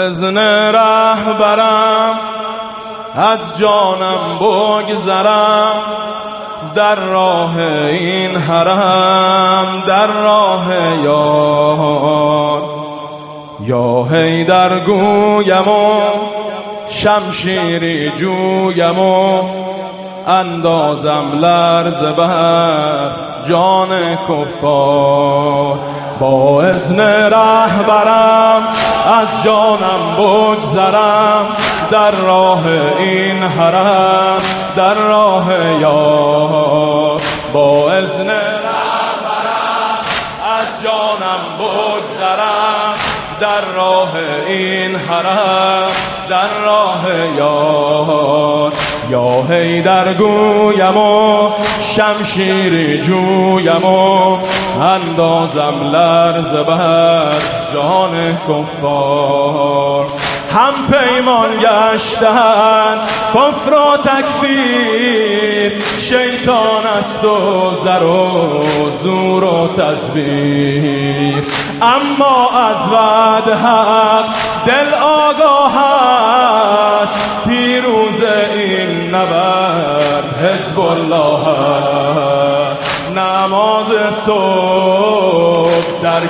اذن رهبرم از جانم بگذرم، در راه این حرم، در راه یار. یا حیدر گویم و شمشیری جویم و اندازم لرز بر جان کفار. با اذن رهبرم از جانم بگذرم، در راه این حرم، در راه یار. با اذن رهبرم از جانم بگذرم، در راه این حرم، در راه یار. یا حیدر گویم و شمشیری جویم و اندازم لرز بر جان کفار. هم پیمان گشتن کفر و تکفیر، شیطان است و زر و زور و تزویر. اما از وعد حق دل آگاه است، پیروز این نبرد حزب الله است. نماز صبح در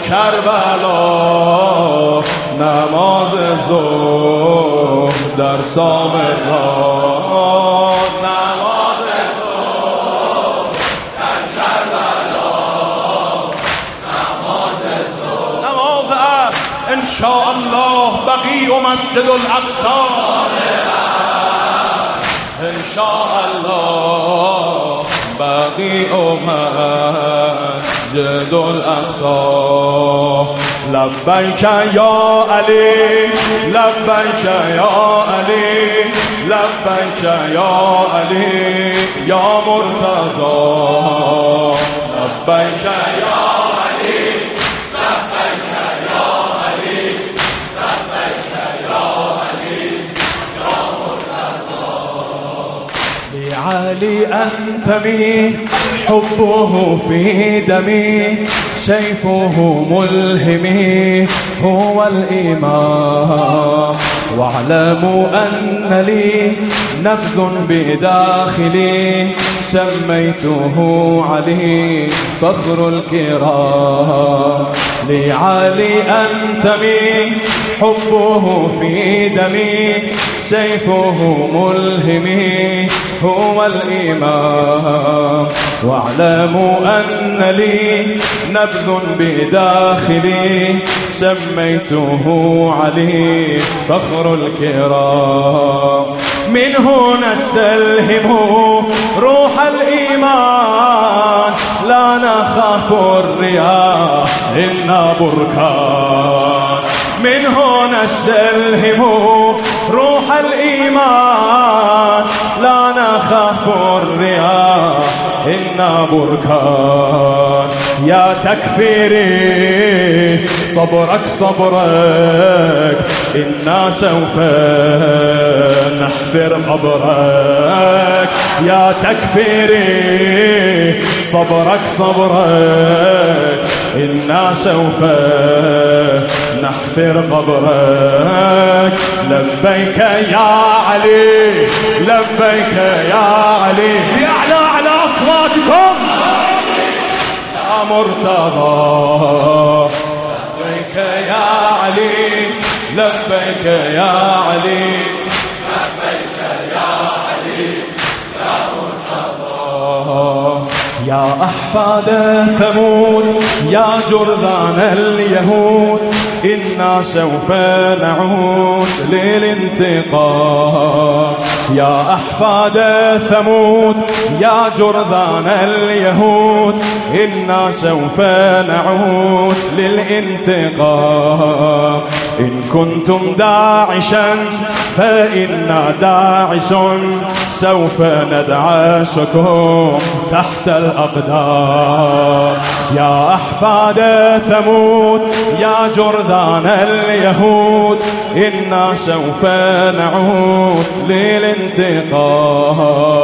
کربلا، نماز ظهر در سامرا، نماز صبح در کربلا، نماز ظهر. نماز است انشاءالله بقیع و مسجد الاقصی، انشاءالله بقیع و مسجد الاقصی. لبیک یا علی، لبیک یا علی، لبیک یا علی یا مرتضی. لبیک یا علی، لبیک یا علی، لبیک یا علی یا مرتضی. لعلی انتمی حبه في دمي، سيفه ملهمي هو الإمام. واعلموا أن لي نبذ بداخلي، سميته علي فخر الكرام. لعلي أنتمي حبه في دمي، سيفه ملهمي هو الإمام. واعلموا أن لي نبذ بداخلي، سميته علي فخر الكرام. منه نستلهم روح الإيمان، لا نخاف الرياح إنا بركان. منه نستلهم روح الإيمان، لا نخاف الرياح إنا بركان. يا تكفيري صبرك صبرك، إنا سوف نحفر قبرك. يا تكفيري صبرك صبرك، إنا سوف نحفر قبرك. لبيك يا علي، لبيك يا علي، بأعلى على أصواتكم يا مرتضى. لبيك يا علي، لبيك يا علي، لبيك يا علي يا مرتضى. يا أحفاد ثمود يا جرذان اليهود، إنا سوف نعود للانتقام. يا أحفاد ثمود يا جرذان اليهود، إنا سوف نعود للانتقام. إن كنتم داعشا فإنا داعش، سوف ندعسكم تحت الأقدام. يا أحفاد ثمود يا جرذان اليهود، إنا سوف نعود للانتقام.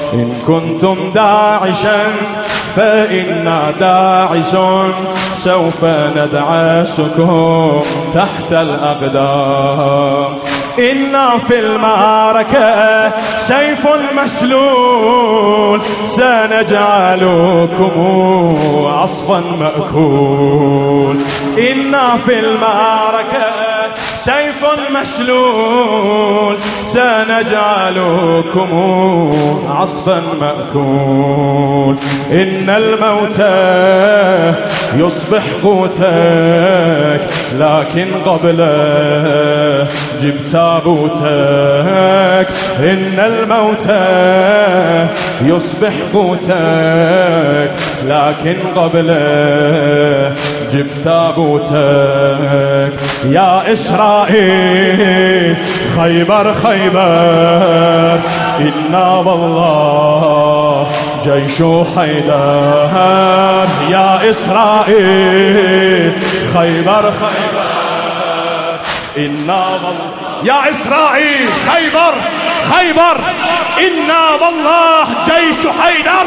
إن كنتم داعشا فإنا داعش سوف ندعسكم تحت الأقدام. إنا في المعركة سيف مسلول سنجعلكم عصفا مأكول. إنا في المعركة سيف مسلول سنجعلكم عصفا مأكول. إن الموت يصبح قوتك لكن قبله جب تابوتك. إن الموت يصبح قوتك لكن قبله جب تابوتك. يا إسرائيل خيبر خيبر إنا والله جيش حيدر. يا إسرائيل خيبر خيبر إنا والله. يا إسرائيل خيبر خيبر إنا والله جيش حيدر.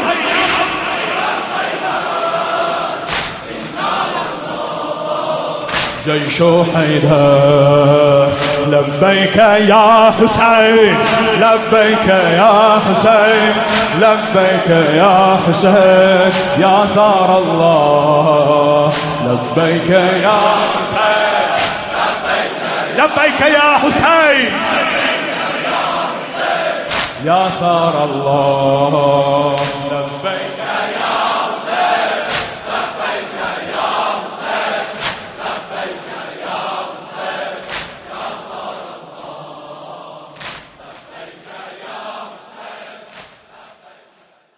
جيش حيدر. لبيك يا حسين لبيك يا حسين لبيك يا حسين يا ثار الله. لبيك يا حسين لبيك يا حسين يا ثار الله.